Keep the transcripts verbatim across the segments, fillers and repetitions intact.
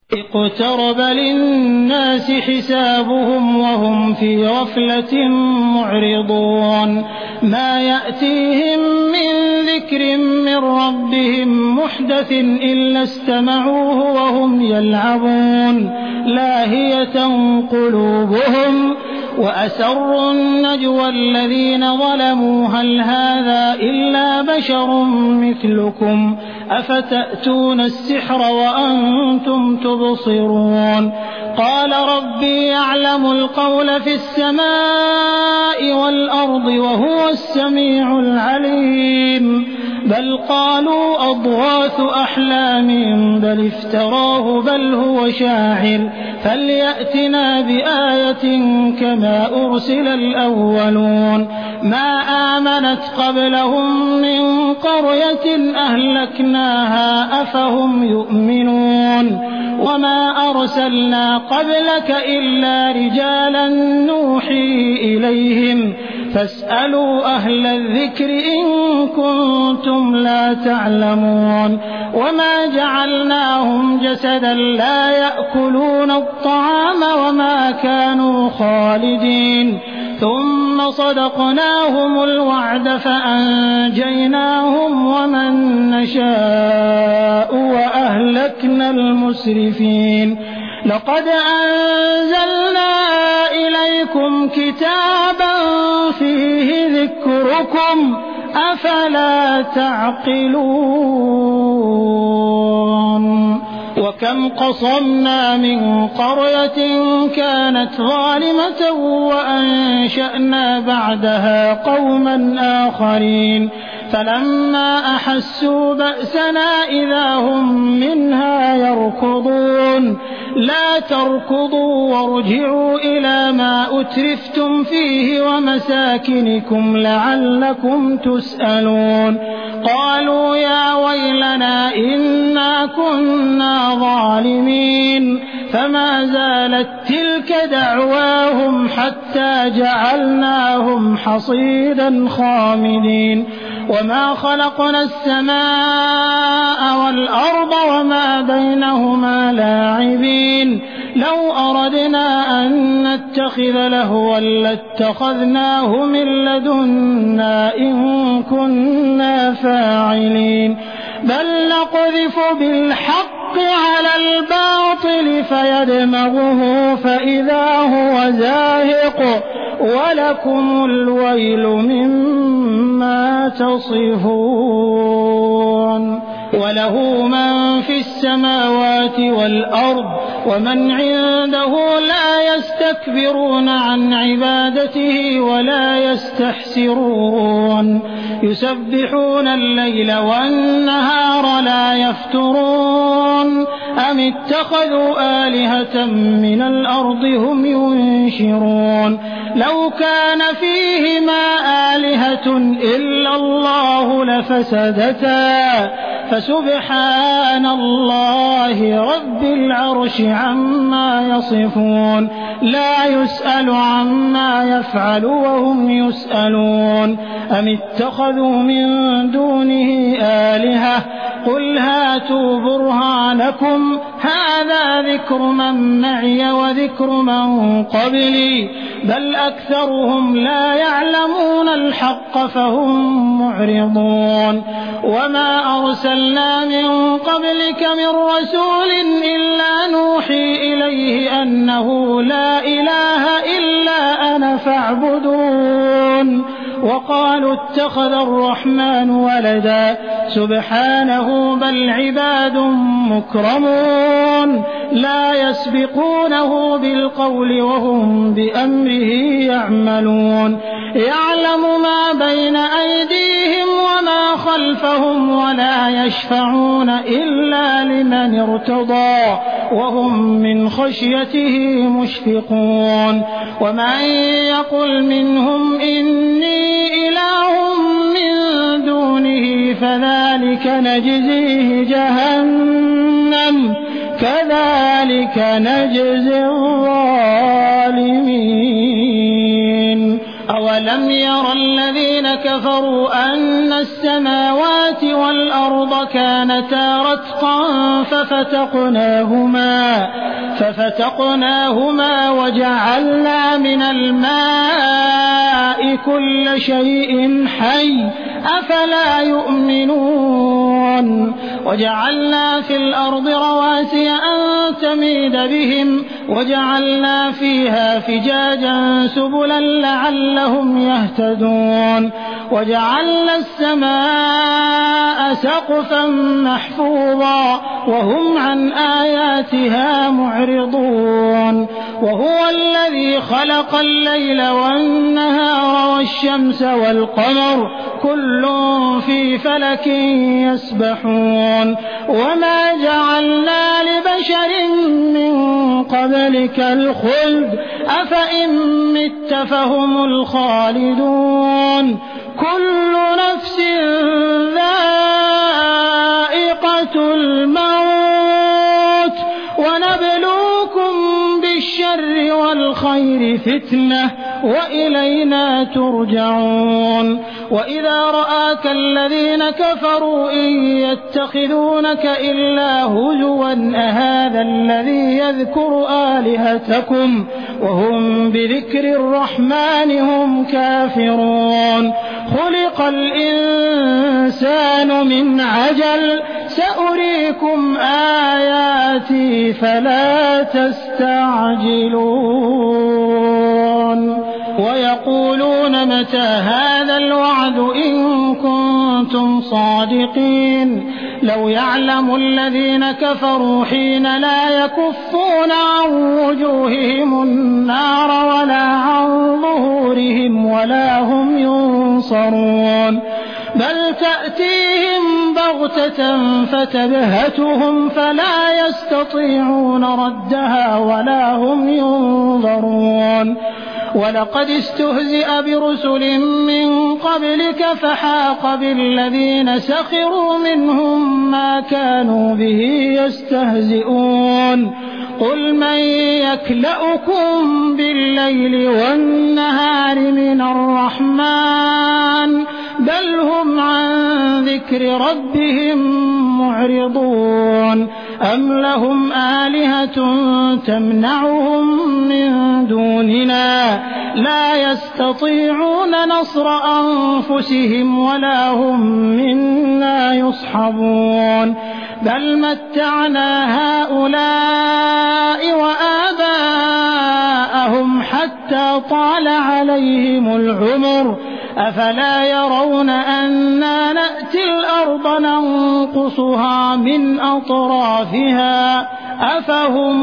اقترب للناس حسابهم وهم في غفلة معرضون ما يأتيهم من ذكر من ربهم محدث إلا استمعوه وهم يلعبون لاهية قلوبهم وأسروا النجوى الذين ظلموا هل هذا إلا بشر مثلكم أفتأتون السحر وأنتم تبصرون قال ربي يعلم القول في السماء والأرض وهو السميع العليم بل قالوا أضغاث أحلام بل افتراه بل هو شاعر فليأتنا بآية كما أرسل الأولون ما آمنت قبلهم من قرية أهلكناها أفهم يؤمنون وما أرسلنا قبلك إلا رجالا نوحي إليهم فاسألوا أهل الذكر إن كنتم لا تعلمون وما جعلناهم جسدا لا يأكلون الطعام وما كانوا خالدين ثم صدقناهم الوعد فأنجيناهم ومن نشاء وأهلكنا المسرفين لقد أنزلنا إليكم كتابا فيه ذكركم أفلا تعقلون وكم قصمنا من قرية كانت ظالمة وأنشأنا بعدها قوما آخرين فلما أحسوا بأسنا إذا هم منها يركضون لا تركضوا وارجعوا إلى ما أترفتم فيه ومساكنكم لعلكم تسألون قالوا يا ويلنا إنا كنا ظالمين فما زالت تلك دعواهم حتى جعلناهم حصيدا خامدين وما خلقنا السماء والأرض وما بينهما لاعبين لو أردنا أن نتخذ لهوا لاتخذناه من لدنا إن كنا فاعلين بل نقذف بالحق على الباطل فيدمغه فإذا هو زاهق ولكم الويل مما تصفون وله من في السماوات والأرض ومن عنده لا يستكبرون عن عبادته ولا يستحسرون يسبحون الليل والنهار لا يفترون أم اتخذوا آلهة من الأرض هم ينشرون لو كان فيهما آلهة إلا الله لفسدتا فسبحان الله رب العرش عما يصفون لا يسأل عما يفعل وهم يسألون أم اتخذوا من دونه آلهة قل هاتوا برهانكم هذا ذكر من معي وذكر من قبلي بل أكثرهم لا يعلمون الحق فهم معرضون وما أرسلنا من قبلك من رسول إلا نوحي إليه أنه لا إله إلا أنا فاعبدون وقالوا اتخذ الرحمن ولدا سبحانه بل عباد مكرمون لا يسبقونه بالقول وهم بأمره يعملون يعلم ما بين أيديهم وما خلفهم ولا يشفعون إلا لمن ارتضى وهم من خشيته مشفقون ومن يقل منهم إني إله من دونه فذلك نجزيه جهنم كذلك نجزي الظالمين أَوَلَمْ يَرَ الَّذِينَ كَفَرُوا أَنَّ السَّمَاوَاتِ وَالْأَرْضَ كَانَتَا رَتْقًا فَفَتَقْنَاهُمَا فَفَتَقْنَاهُمَا وَجَعَلْنَا مِنَ الْمَاءِ كُلَّ شَيْءٍ حَيٍّ أَفَلَا يُؤْمِنُونَ وَجَعَلْنَا فِي الْأَرْضِ رَوَاسِيَ أَن تَمِيدَ بِهِمْ وَجَعَلْنَا فِيهَا فِجَاجًا سُبُلًا لَّعَلَّهُمْ يَهْتَدُونَ وَجَعَلْنَا السَّمَاءَ سَقْفًا مَّحْفُوظًا وَهُمْ عَنْ آيَاتِهَا مُعْرِضُونَ وَهُوَ الَّذِي خَلَقَ اللَّيْلَ وَالنَّهَارَ وَالشَّمْسَ وَالْقَمَرَ كُلٌّ فِي فَلَكٍ يَسْبَحُونَ وَمَا جَعَلْنَا لِبَشَرٍ مِّن قَبْلِكَ الْخُلْدَ أَفَإِن مِّتَّ فَهُمُ الْخَالِدُونَ كُلُّ نَفْسٍ ذَائِقَةُ الْمَوْتِ وَنَبْلُوكُم بِالشَّرِّ وَالْخَيْرِ فِتْنَةً وَإِلَيْنَا تُرْجَعُونَ وَإِذَا رَآكَ الَّذِينَ كَفَرُوا إِن يَتَّخِذُونَكَ إِلَّا هُزُوًا أَهَٰذَا الَّذِي يَذْكُرُ آلِهَتَكُمْ وَهُم بِذِكْرِ الرَّحْمَٰنِ هُمْ كَافِرُونَ خُلِقَ الْإِنسَانُ مِنْ عَجَلٍ سَأُرِيكُمْ آيَاتِي فَلَا تَسْتَعْجِلُونَ وَيَقُولُونَ مَتَىٰ هَٰذَا الْوَعْدُ إِن كُنتُمْ صَادِقِينَ لَوْ يَعْلَمُ الَّذِينَ كَفَرُوا حِينَ لَا يَكُفُّونَ عَن وُجُوهِهِمُ النَّارَ وَلَا عَن ظُهُورِهِمْ وَلَا هُمْ يُنصَرُونَ بَلْ تَأْتِيهِم بَغْتَةً فَتَبْهَتُهُمْ فَلَا يَسْتَطِيعُونَ رَدَّهَا وَلَا هُمْ يُنظَرُونَ وَلَقَدِ اسْتُهْزِئَ بِرُسُلٍ مِّن قَبْلِكَ فَحَاقَ بِالَّذِينَ سَخِرُوا مِنْهُم مَّا كَانُوا بِهِ يَسْتَهْزِئُونَ قُلْ مَن يَكْلَؤُكُم بِاللَّيْلِ وَالنَّهَارِ مِنَ الرَّحْمَٰنِ بَلْ هُمْ عَن ذِكْرِ رَبِّهِم مُّعْرِضُونَ أَمْ لَهُمْ آلِهَةٌ تَمْنَعُهُم مِّن دُونِنَا لَا يَسْتَطِيعُونَ نَصْرَ أَنفُسِهِمْ وَلَا هُم مِّنَّا يُصْحَبُونَ بَلْ مَتَّعْنَا هَٰؤُلَاءِ وَآبَاءَهُمْ حَتَّىٰ طَالَ عَلَيْهِمُ الْعُمُرُ أَفَلَا يَرَوْنَ أَنَّا نَأْتِي الْأَرْضَ نَنقُصُهَا مِنْ أَطْرَافِهَا أَفَهُمُ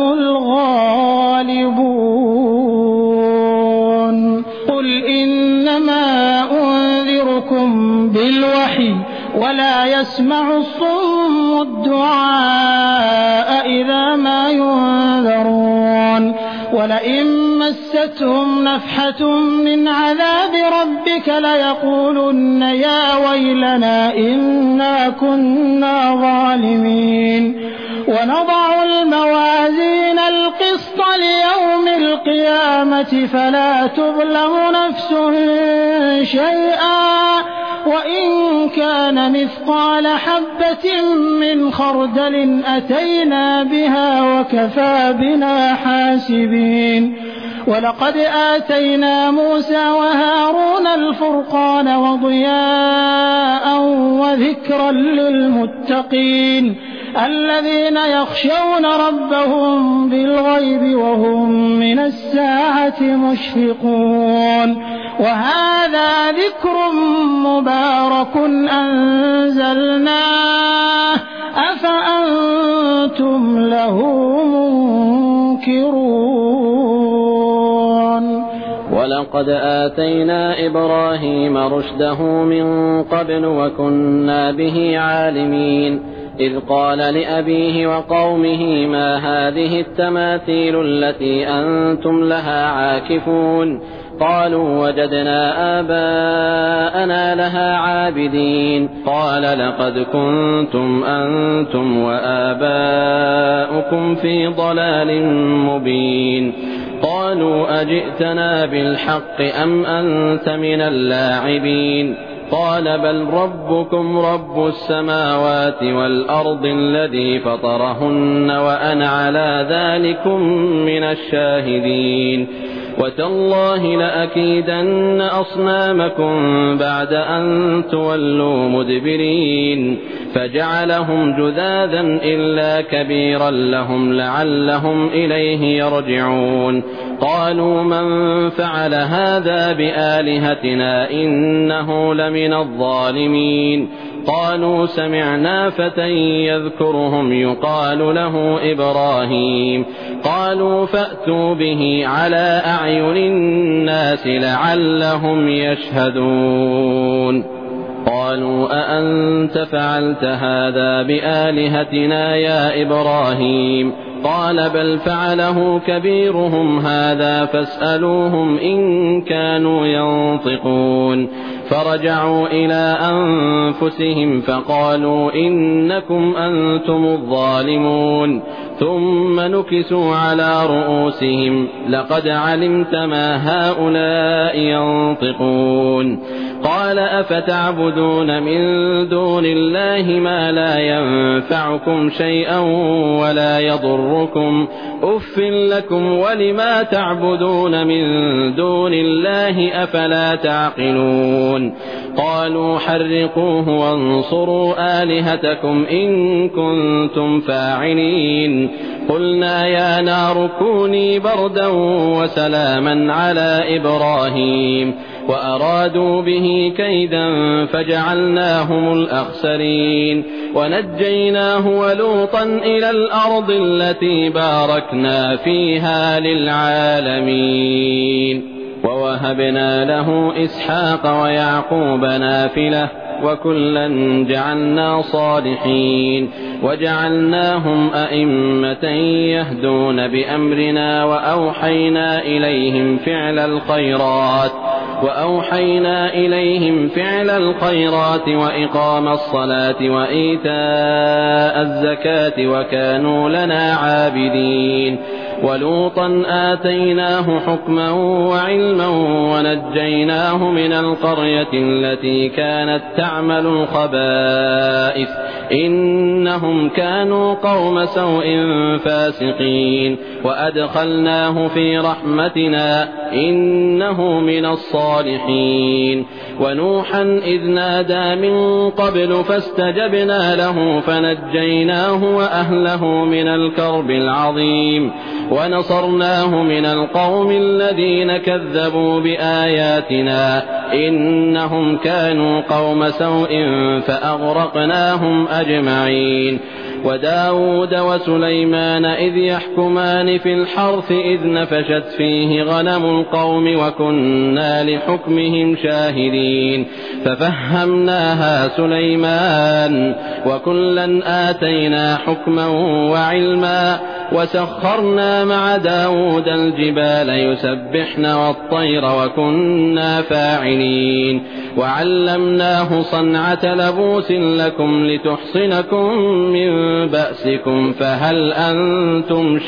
الْغَالِبُونَ قُلْ إِنَّمَا أُنذِرُكُم بِالْوَحْيِ وَلَا يَسْمَعُ الصُّمُّ الدُّعَاءَ إِذَا مَا يُنذَرُونَ وَلَئِن مَّسَّتْهُمْ نَفْحَةٌ مِّنْ عَذَابِ رَبِّكَ لَيَقُولُنَّ يَا وَيْلَنَا إِنَّا كُنَّا ظَالِمِينَ وَنَضَعُ الْمَوَازِينَ الْقِسْطَ لِيَوْمِ الْقِيَامَةِ فَلَا تُظْلَمُ نَفْسٌ شَيْئًا وَإِن كَانَ مِثْقَالَ حَبَّةٍ مِّنْ خَرْدَلٍ أَتَيْنَا بِهَا وَكَفَىٰ بِنَا حَاسِبِينَ وَلَقَدْ آتَيْنَا مُوسَىٰ وَهَارُونَ الْفُرْقَانَ وَضِيَاءً وَذِكْرًا لِّلْمُتَّقِينَ الَّذِينَ يَخْشَوْنَ رَبَّهُم بِالْغَيْبِ وَهُم مِّنَ السَّاعَةِ مُشْفِقُونَ وَهَٰذَا ذِكْرٌ مُّبَارَكٌ أَنزَلْنَاهُ أَفَأَنتُمْ لَهُ مُنكِرُونَ وَلَقَدْ آتَيْنَا إِبْرَاهِيمَ رُشْدَهُ مِن قَبْلُ وَكُنَّا بِهِ عَالِمِينَ إِذْ قَالَ لِأَبِيهِ وَقَوْمِهِ مَا هَٰذِهِ التَّمَاثِيلُ الَّتِي أَنتُمْ لَهَا عَاكِفُونَ قالوا وجدنا آباءنا لها عابدين قال لقد كنتم أنتم وآباؤكم في ضلال مبين قالوا أجئتنا بالحق أم أنت من اللاعبين قال بل ربكم رب السماوات والأرض الذي فطرهن وأنا على ذلكم من الشاهدين وتالله لأكيدن أصنامكم بعد أن تولوا مدبرين فجعلهم جذاذا إلا كبيرا لهم لعلهم إليه يرجعون قالوا من فعل هذا بآلهتنا إنه لمن الظالمين قالوا سمعنا فتى يذكرهم يقال له إبراهيم قالوا فأتوا به على أعين الناس لعلهم يشهدون قالوا أأنت فعلت هذا بآلهتنا يا إبراهيم قال بل فعله كبيرهم هذا فاسألوهم إن كانوا ينطقون فرجعوا إلى أنفسهم فقالوا إنكم أنتم الظالمون ثم نكسوا على رؤوسهم لقد علمت ما هؤلاء ينطقون قال أفتعبدون من دون الله ما لا ينفعكم شيئا ولا يضركم أف لكم ولما تعبدون من دون الله أفلا تعقلون قالوا حرقوه وانصروا آلهتكم إن كنتم فاعلين قلنا يا نار كوني بردا وسلاما على إبراهيم وأرادوا به كيدا فجعلناهم الأخسرين ونجيناه ولوطا إلى الأرض التي باركنا فيها للعالمين ووهبنا له إسحاق ويعقوب نافلة وكلا جعلنا صالحين وجعلناهم أئمة يهدون بأمرنا وأوحينا إليهم فعل الخيرات وأوحينا إليهم فعل الخيرات وإقام الصلاة وإيتاء الزكاة وكانوا لنا عابدين ولوطا آتيناه حكما وعلما ونجيناه من القرية التي كانت تعمل الخبائث إنهم كانوا قوم سوء فاسقين وأدخلناه في رحمتنا إنه من الصالحين ونوحا إذ نادى من قبل فاستجبنا له فنجيناه وأهله من الكرب العظيم ونصرناه من القوم الذين كذبوا بآياتنا إنهم كانوا قوم سوء فأغرقناهم أجمعين وداود وسليمان إذ يحكمان في الحرث إذ نفشت فيه غنم القوم وكنا لحكمهم شاهدين ففهمناها سليمان وكلا آتينا حكما وعلما وسخرنا مع داود الجبال يسبحن والطير وكنا فاعلين وعلمناه صنعة لبوس لكم لتحصنكم من بأسكم فهل أنتم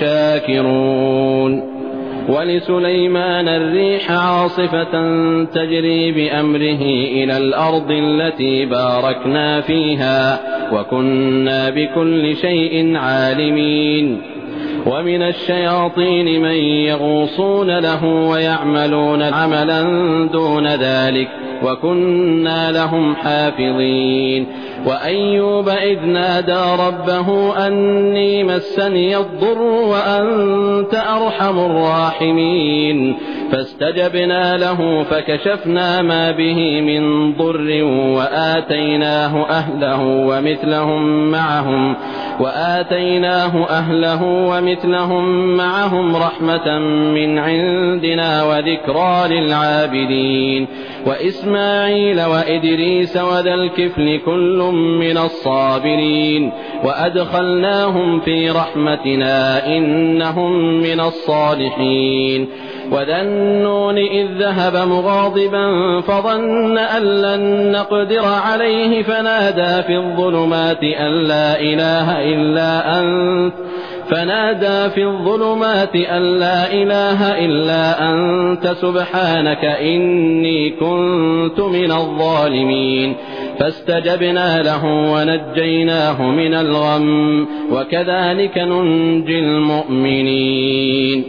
شاكرون ولسليمان الريح عاصفة تجري بأمره إلى الأرض التي باركنا فيها وكنا بكل شيء عالمين ومن الشياطين من يغوصون له ويعملون عملا دون ذلك وكنا لهم حافظين وأيوب إذ نادى ربه أني مسني الضر وأنت أرحم الراحمين فاستجبنا له فكشفنا ما به من ضر وآتيناه أهله ومثلهم معهم وآتيناه أهله ومثلهم معهم رحمة من عندنا وذكرى للعابدين وإسماعيل وإدريس وذا الكفل كل من الصابرين وأدخلناهم في رحمتنا إنهم من الصالحين وذا النون إذ ذهب مغاضبا فظن أن لن نقدر عليه فنادى في الظلمات أن لا إله إلا أنت فنادى في الظلمات أن لا إله إلا أنت سبحانك إني كنت من الظالمين فاستجبنا له ونجيناه من الغم وكذلك ننجي المؤمنين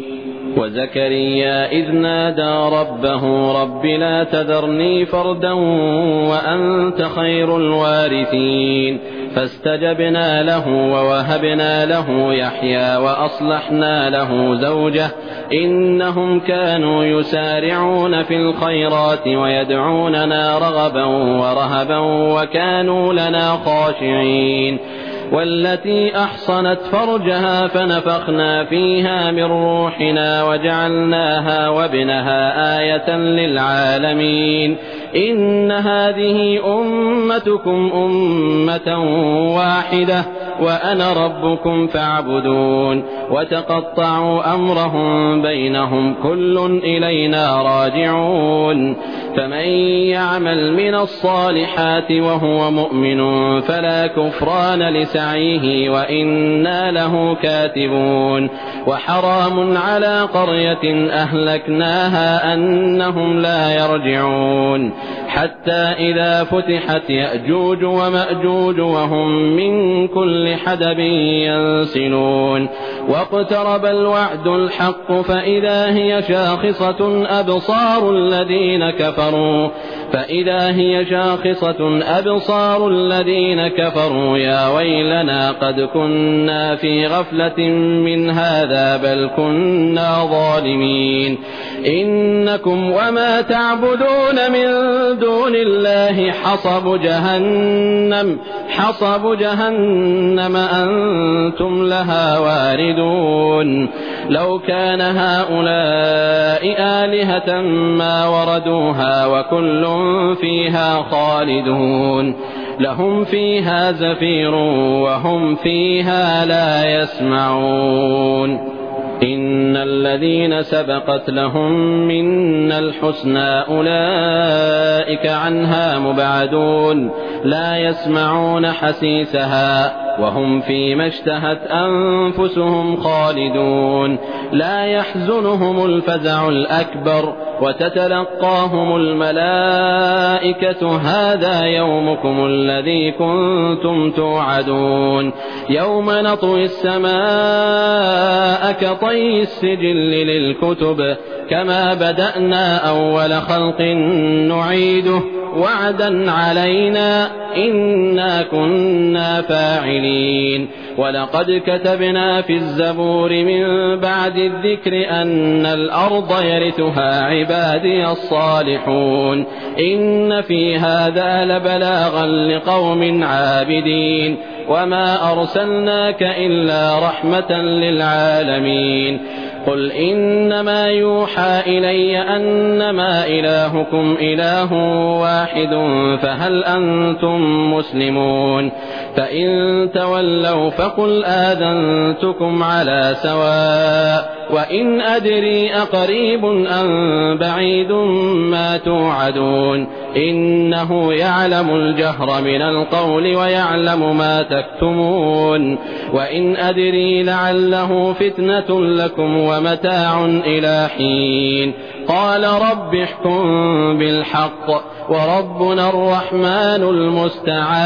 وزكريا إذ نادى ربه رب لا تذرني فردا وأنت خير الوارثين فاستجبنا له ووهبنا له يحيى وأصلحنا له زوجه إنهم كانوا يسارعون في الخيرات ويدعوننا رغبا ورهبا وكانوا لنا خاشعين والتي أحصنت فرجها فنفخنا فيها من روحنا وجعلناها وابنها آية للعالمين إن هذه أمتكم أمة واحدة وأنا ربكم فاعبدون وتقطعوا أمرهم بينهم كل إلينا راجعون فمن يعمل من الصالحات وهو مؤمن فلا كفران لسعيه وإنا له كاتبون وحرام على قرية أهلكناها أنهم لا يرجعون حتى إذا فتحت يأجوج ومأجوج وهم من كل حدب ينسلون واقترب الوعد الحق فإذا هي شاخصة أبصار الذين كفروا فإذا هي شاخصة أبصار الذين كفروا يا ويلنا قد كنا في غفلة من هذا بل كنا ظالمين إنكم وما تعبدون من دون الله حصب جهنم حصب جهنم أنتم لها واردون لو كان هؤلاء آلهة ما وردوها وكل فيها خالدون لهم فيها زفير وهم فيها لا يسمعون إن الذين سبقت لهم منا الحسنى أولئك عنها مبعدون لا يسمعون حسيسها وهم فيما اشتهت أنفسهم خالدون لا يحزنهم الفزع الأكبر وتتلقاهم الملائكة هذا يومكم الذي كنتم توعدون يوم نطوي السماء كطي السجل للكتب كما بدأنا أول خلق نعيده وعدا علينا إنا كنا فاعلين ولقد كتبنا في الزبور من بعد الذكر أن الأرض يرثها عبادي الصالحون إن في هذا لبلاغا لقوم عابدين وما أرسلناك إلا رحمة للعالمين قل إنما يوحى إلي أنما إلهكم إله واحد فهل أنتم مسلمون فإن تولوا فقل آذنتكم على سواء وإن أدري أقريب أم بعيد ما توعدون إنه يعلم الجهر من القول ويعلم ما تكتمون وإن أدري لعله فتنة لكم ومتاع إلى حين قال رب احكم بالحق وربنا الرحمن المستعان